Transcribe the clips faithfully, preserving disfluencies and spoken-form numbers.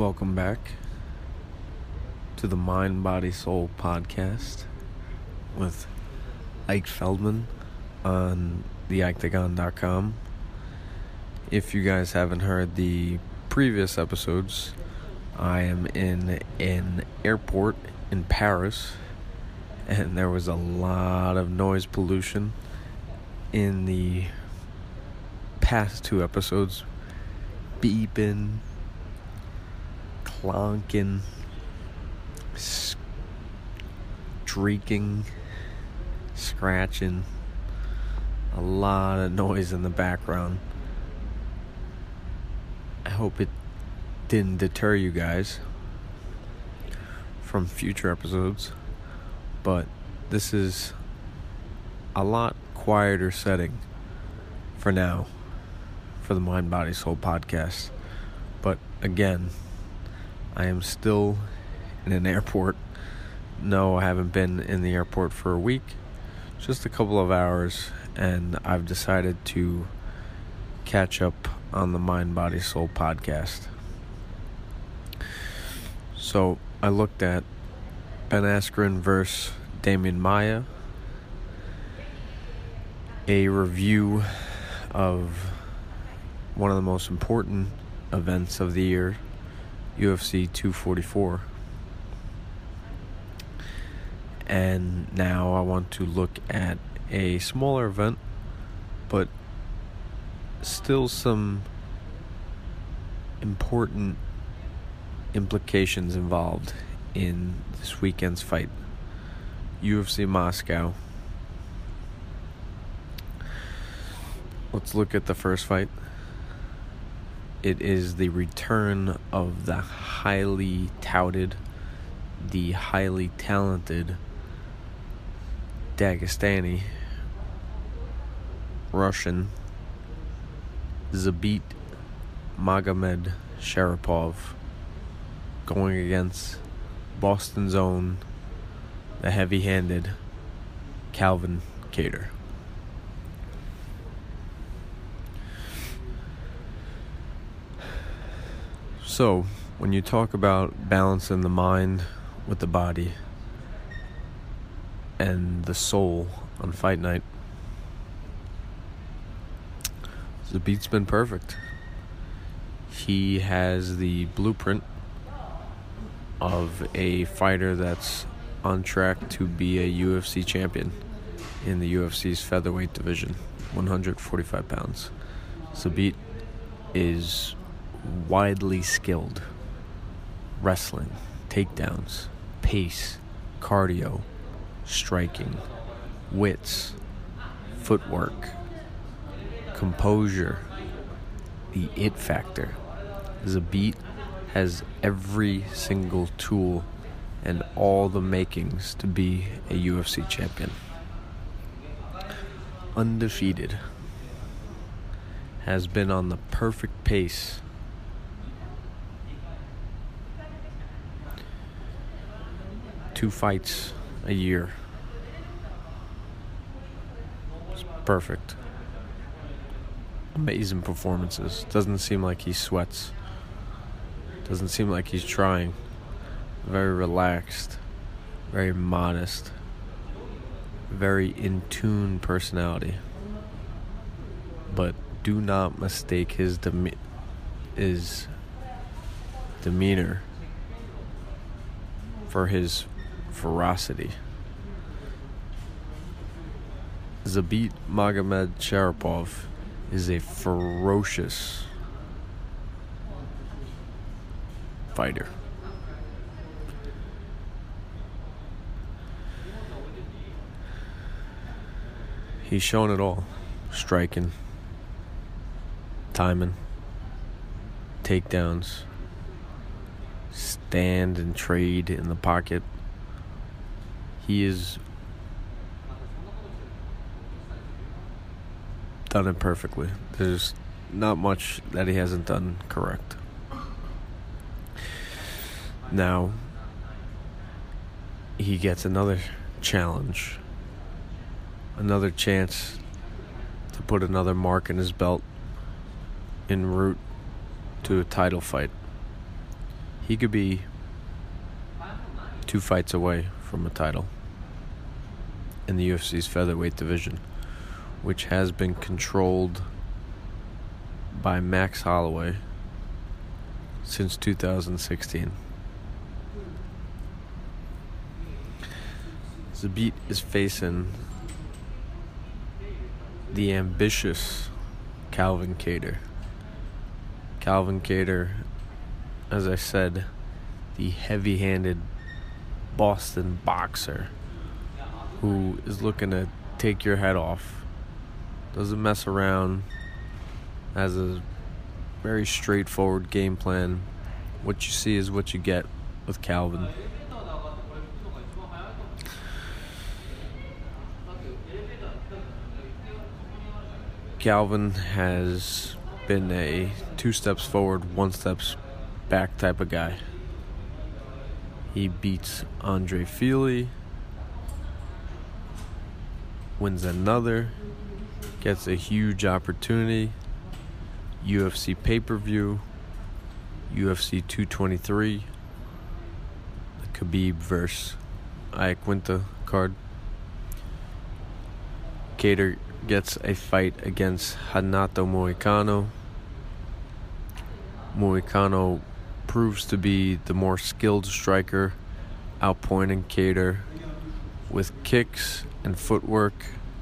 Welcome back to the Mind, Body, Soul podcast with Ike Feldman on the ictagon dot com. If you guys haven't heard the previous episodes, I am in an airport in Paris, and there was a lot of noise pollution in the past two episodes. Beeping, clonking, streaking, scratching, a lot of noise in the background. I hope it didn't deter you guys from future episodes, but this is a lot quieter setting for now for the Mind, Body, Soul podcast. But again, I am still in an airport. No, I haven't been in the airport for a week, just a couple of hours, and I've decided to catch up on the Mind, Body, Soul podcast. So I looked at Ben Askren versus Demian Maia, a review of one of the most important events of the year, U F C two forty-four. And now I want to look at a smaller event, but still some important implications involved in this weekend's fight. U F C Moscow. Let's look at the first fight. It is the return of the highly touted, the highly talented Dagestani Russian Zabit Magomed Sharipov going against Boston's own, the heavy-handed Calvin Kattar. So, when you talk about balancing the mind with the body and the soul on fight night, Zabit's been perfect. He has the blueprint of a fighter that's on track to be a U F C champion in the U F C's featherweight division, one hundred forty-five pounds. Zabit is widely skilled. Wrestling, takedowns, pace, cardio, striking, wits, footwork, composure, the it factor. Zabit has every single tool and all the makings to be a U F C champion. Undefeated. Has been on the perfect pace. Two fights a year. It's perfect. Amazing performances. Doesn't seem like he sweats. Doesn't seem like he's trying. Very relaxed. Very modest. Very in tune personality. But do not mistake his deme- his demeanor for his ferocity. Zabit Magomed Sharipov is a ferocious fighter. He's shown it all. Striking, timing, takedowns, stand and trade in the pocket. He is done it perfectly. There's not much that he hasn't done correct. Now, he gets another challenge, another chance to put another mark in his belt en route to a title fight. he could be two fights away from a title in the U F C's featherweight division, which has been controlled by Max Holloway since two thousand sixteen. Zabit is facing the ambitious Calvin Kattar. Calvin Kattar, as I said, the heavy-handed Boston boxer who is looking to take your head off, doesn't mess around, has a very straightforward game plan. What you see is what you get with Calvin. Calvin has been a two steps forward, one steps back type of guy. He beats Andre Fili, wins another, gets a huge opportunity, U F C pay-per-view, U F C two twenty-three, the Khabib versus Iaquinta card. Kattar gets a fight against Renato Moicano. Moicano proves to be the more skilled striker, outpointing Kattar with kicks and footwork.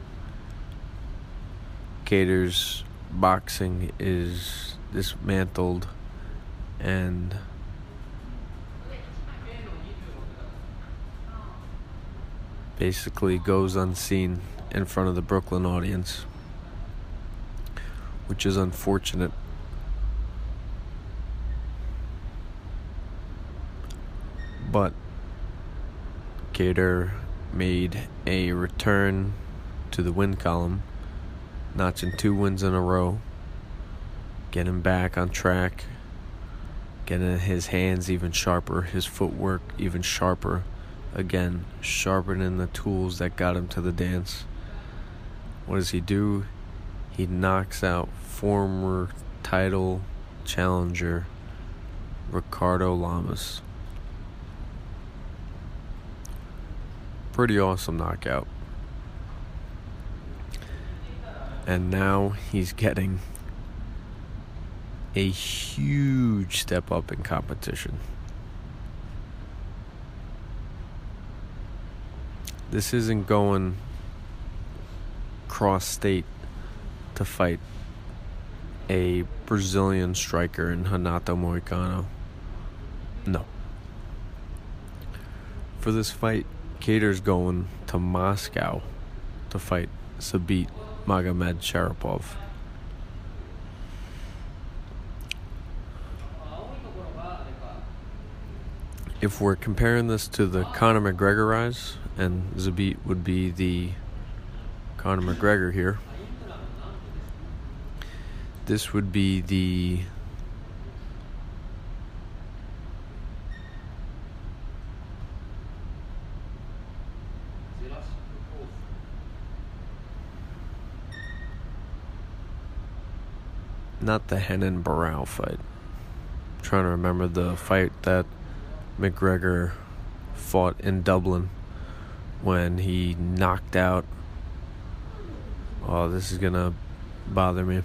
Kattar's boxing is dismantled and basically goes unseen in front of the Brooklyn audience, which is unfortunate. But Kattar made a return to the win column, notching two wins in a row, getting back on track, getting his hands even sharper, his footwork even sharper, again, sharpening the tools that got him to the dance. What does he do? He knocks out former title challenger Ricardo Lamas. Pretty awesome knockout. And now he's getting a huge step up in competition. This isn't going cross-state to fight a Brazilian striker in Renato Moicano. No. For this fight, Kattar's going to Moscow to fight Zabit Magomedsharipov. If we're comparing this to the Conor McGregor rise, and Zabit would be the Conor McGregor here, this would be the not the Henan Barrow fight. I'm trying to remember the fight that McGregor fought in Dublin when he knocked out, oh, this is gonna bother me.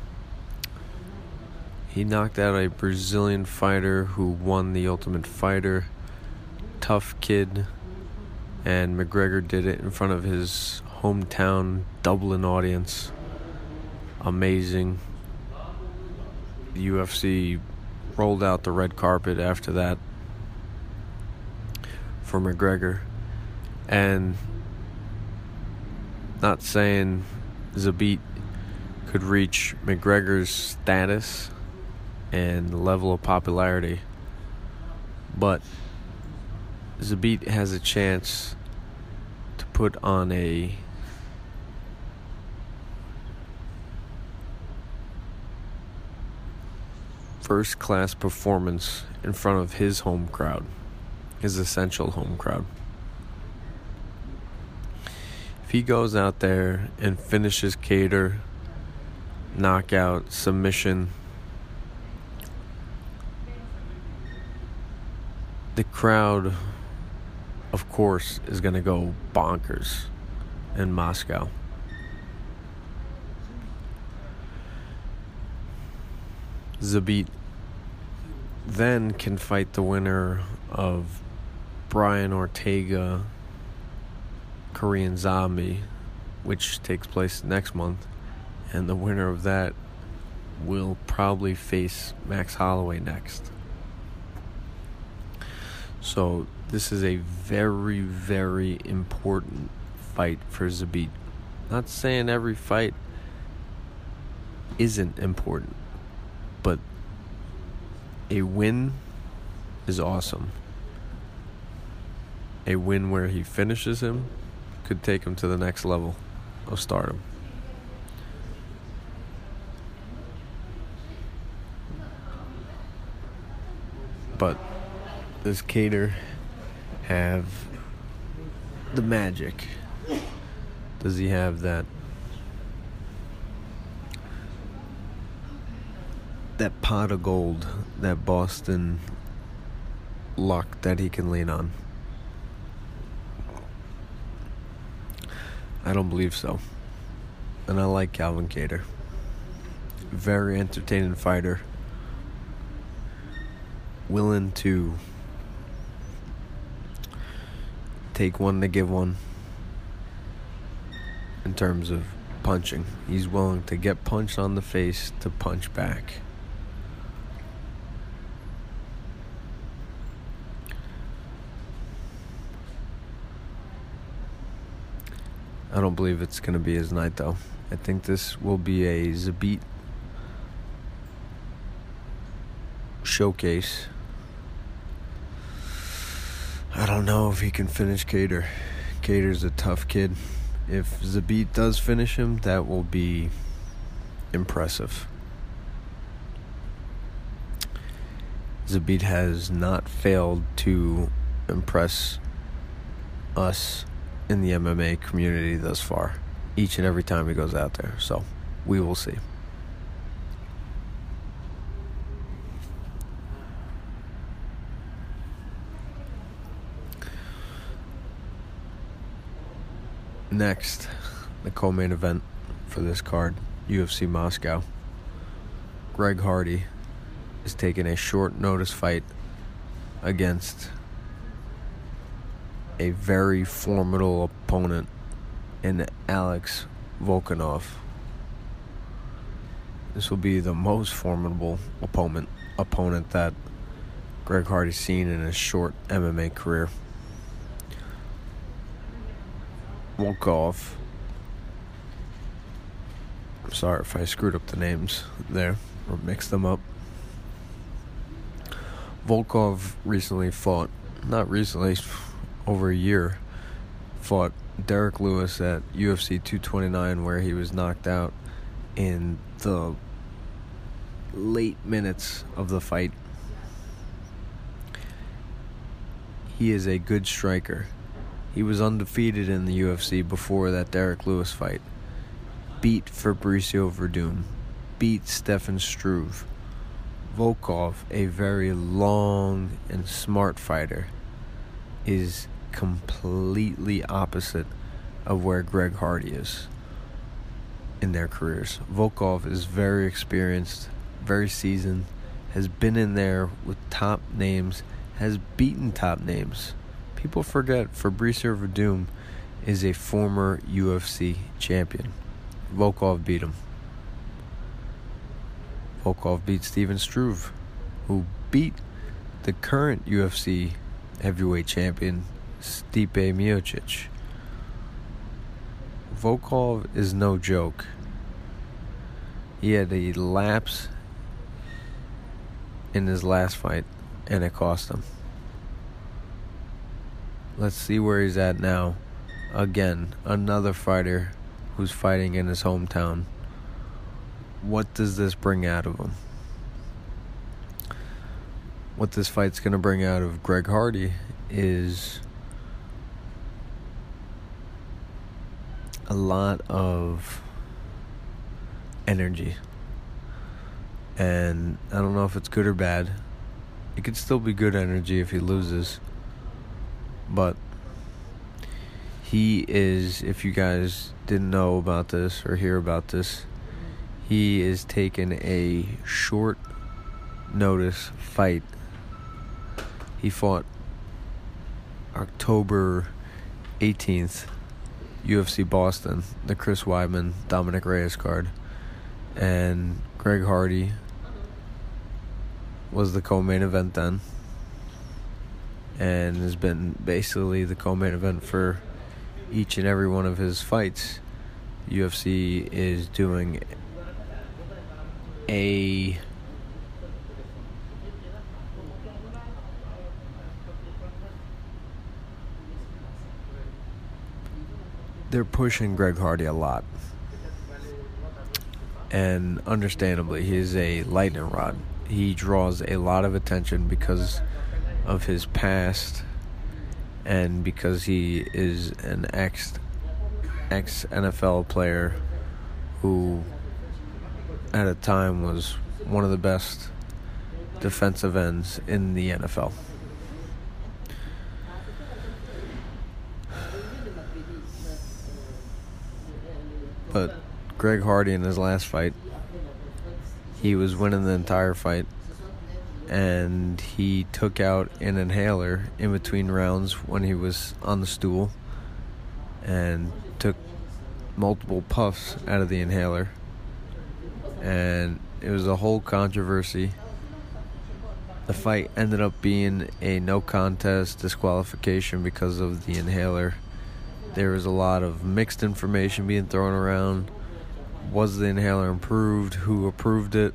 He knocked out a Brazilian fighter who won the Ultimate Fighter, tough kid, and McGregor did it in front of his hometown Dublin audience. Amazing. The U F C rolled out the red carpet after that for McGregor. And not saying Zabit could reach McGregor's status and level of popularity, but Zabit has a chance to put on a first-class performance in front of his home crowd, his essential home crowd. If he goes out there and finishes Kattar, knockout, submission, the crowd, of course, is going to go bonkers in Moscow. Zabit then can fight the winner of Brian Ortega Korean Zombie, which takes place next month, and the winner of that will probably face Max Holloway next. So this is a very, very important fight for Zabit. Not saying every fight isn't important, but a win is awesome. A win where he finishes him could take him to the next level of stardom. But does Kattar have the magic? Does he have that that pot of gold, that Boston luck that he can lean on? I don't believe so. And I like Calvin Kattar. Very entertaining fighter. Willing to take one to give one in terms of punching. He's willing to get punched on the face to punch back. I don't believe it's going to be his night, though. I think this will be a Zabit showcase. I don't know if he can finish Kattar. Kattar's a tough kid. If Zabit does finish him, that will be impressive. Zabit has not failed to impress us in the M M A community thus far, each and every time he goes out there. So we will see. Next, the co-main event for this card, U F C Moscow. Greg Hardy is taking a short notice fight against a very formidable opponent in Alex Volkanov. This will be the most formidable opponent opponent that Greg Hardy's seen in his short M M A career. Volkov, I'm sorry if I screwed up the names there or mixed them up. Volkov recently fought, not recently, over a year, fought Derek Lewis at U F C two twenty-nine, where he was knocked out in the late minutes of the fight. He is a good striker. He was undefeated in the U F C before that Derek Lewis fight. Beat Fabricio Verdum. Beat Stefan Struve. Volkov, a very long and smart fighter, is completely opposite of where Greg Hardy is in their careers. Volkov is very experienced, very seasoned, has been in there with top names, has beaten top names. People forget Fabricio Verdum is a former U F C champion. Volkov beat him. Volkov beat Stefan Struve, who beat the current U F C heavyweight champion, Stipe Miocic. Volkov is no joke. He had a lapse in his last fight, and it cost him. Let's see where he's at now. Again, another fighter who's fighting in his hometown. What does this bring out of him? What this fight's going to bring out of Greg Hardy is a lot of energy. And I don't know if it's good or bad, it could still be good energy if he loses. But he is, if you guys didn't know about this or hear about this, he is taking a short notice fight. He fought October eighteenth, U F C Boston, the Chris Weidman, Dominic Reyes card. And Greg Hardy was the co-main event then. And has been basically the co-main event for each and every one of his fights. U F C is doing a they're pushing Greg Hardy a lot. And understandably, he is a lightning rod. He draws a lot of attention because of his past and because he is an ex ex N F L player who at a time was one of the best defensive ends in the N F L. But Greg Hardy in his last fight, he was winning the entire fight, and he took out an inhaler in between rounds when he was on the stool and took multiple puffs out of the inhaler, and it was a whole controversy. The fight ended up being a no contest disqualification because of the inhaler. There was a lot of mixed information being thrown around. Was the inhaler improved? Who approved it?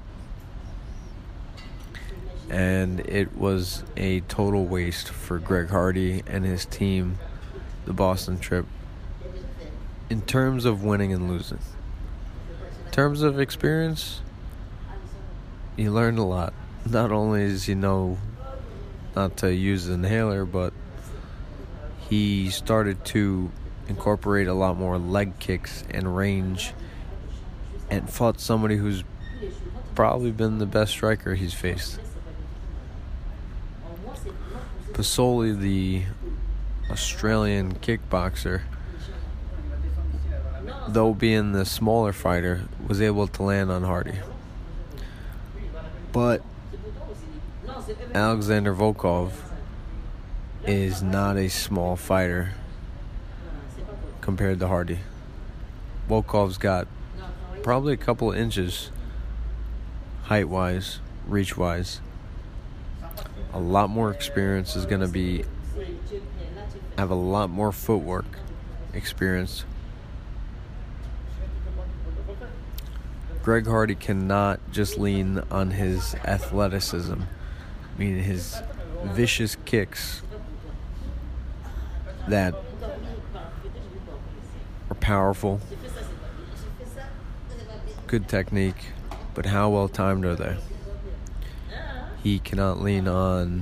And it was a total waste for Greg Hardy and his team, the Boston trip, in terms of winning and losing. In terms of experience, he learned a lot. Not only does he know not to use the inhaler, but he started to incorporate a lot more leg kicks and range, and fought somebody who's probably been the best striker he's faced. Pasoli, the Australian kickboxer, though being the smaller fighter, was able to land on Hardy. But Alexander Volkov is not a small fighter compared to Hardy. Volkov's got probably a couple of inches height-wise, reach-wise. A lot more experience is going to be, have a lot more footwork experience. Greg Hardy cannot just lean on his athleticism, meaning his vicious kicks that are powerful, good technique, but how well timed are they? He cannot lean on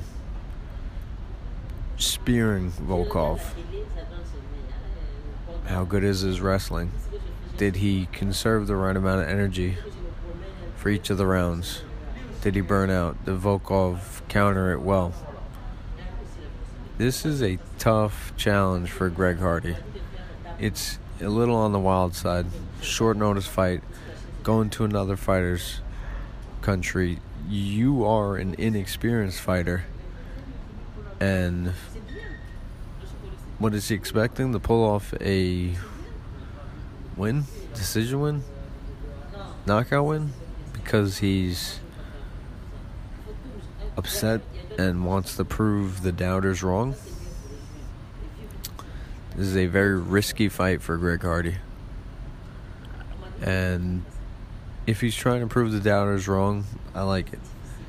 spearing Volkov. How good is his wrestling? Did he conserve the right amount of energy for each of the rounds? Did he burn out? Did Volkov counter it well? This is a tough challenge for Greg Hardy. It's a little on the wild side. Short notice fight. Going to another fighter's country. You are an inexperienced fighter. And what is he expecting? To pull off a win? Decision win? Knockout win? Because he's upset and wants to prove the doubters wrong? This is a very risky fight for Greg Hardy. And if he's trying to prove the doubters wrong, I like it.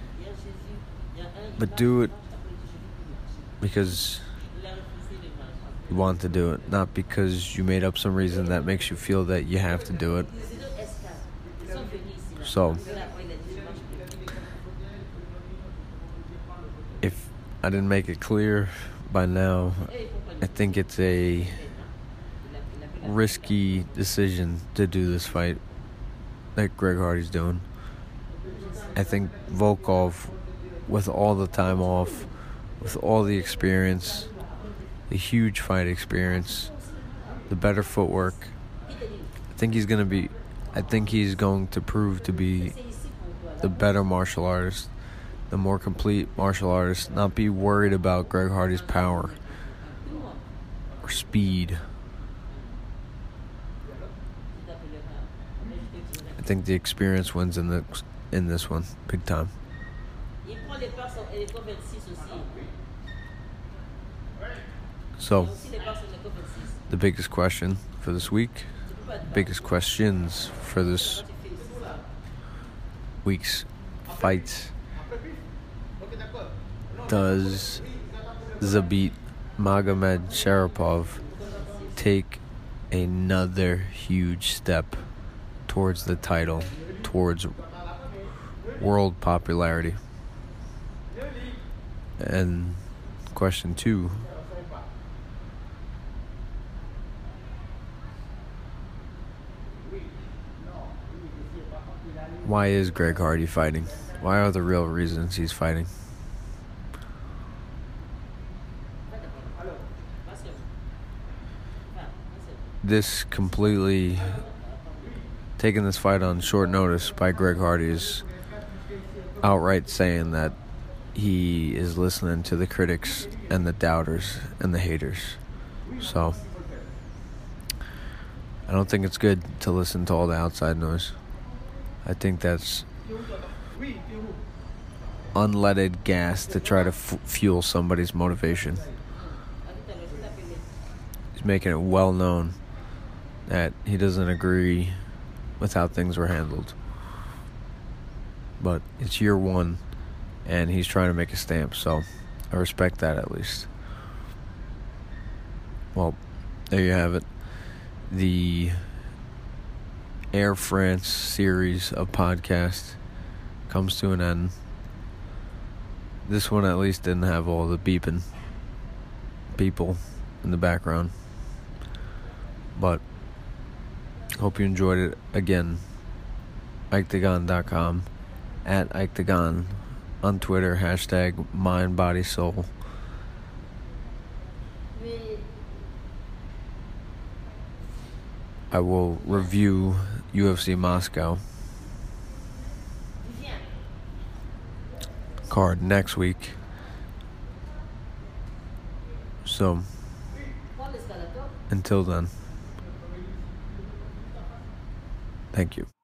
But do it because you want to do it, not because you made up some reason that makes you feel that you have to do it. So, if I didn't make it clear by now, I think it's a risky decision to do this fight that Greg Hardy's doing. I think Volkov with all the time off, with all the experience, the huge fight experience, the better footwork. I think he's gonna be. I think he's going to prove to be the better martial artist, the more complete martial artist. Not be worried about Greg Hardy's power or speed. I think the experience wins in the in this one, big time. So, the biggest question for this week, biggest questions for this week's fights. Does Zabit Magomed Sharipov take another huge step towards the title, towards world popularity? And question two, why is Greg Hardy fighting? Why are the real reasons he's fighting? This completely taking this fight on short notice by Greg Hardy is outright saying that he is listening to the critics and the doubters and the haters. So I don't think it's good to listen to all the outside noise. I think that's unleaded gas to try to f- fuel somebody's motivation. He's making it well known that he doesn't agree with how things were handled. But it's year one, and he's trying to make a stamp, so I respect that at least. Well, there you have it. The Air France series of podcasts comes to an end. This one at least didn't have all the beeping people in the background. But hope you enjoyed it. Again, Ike Dagan dot com, at Ike Dagan on Twitter, hashtag mind, body, soul. I will review U F C Moscow card next week. So, until then, thank you.